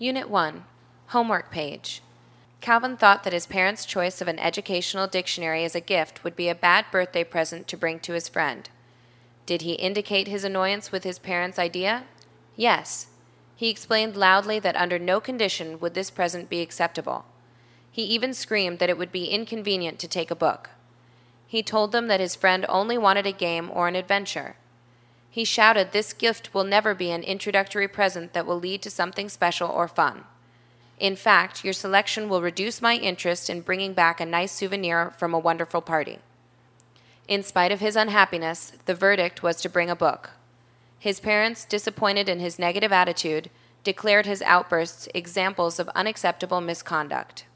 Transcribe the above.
Unit 1. Homework page. Calvin thought that his parents' choice of an educational dictionary as a gift would be a bad birthday present to bring to his friend. Did he indicate his annoyance with his parents' idea? Yes. He explained loudly that under no condition would this present be acceptable. He even screamed that it would be inconvenient to take a book. He told them that his friend only wanted a game or an adventure. He shouted, "This gift will never be an introductory present that will lead to something special or fun. In fact, your selection will reduce my interest in bringing back a nice souvenir from a wonderful party." In spite of his unhappiness, the verdict was to bring a book. His parents, disappointed in his negative attitude, declared his outbursts examples of unacceptable misconduct.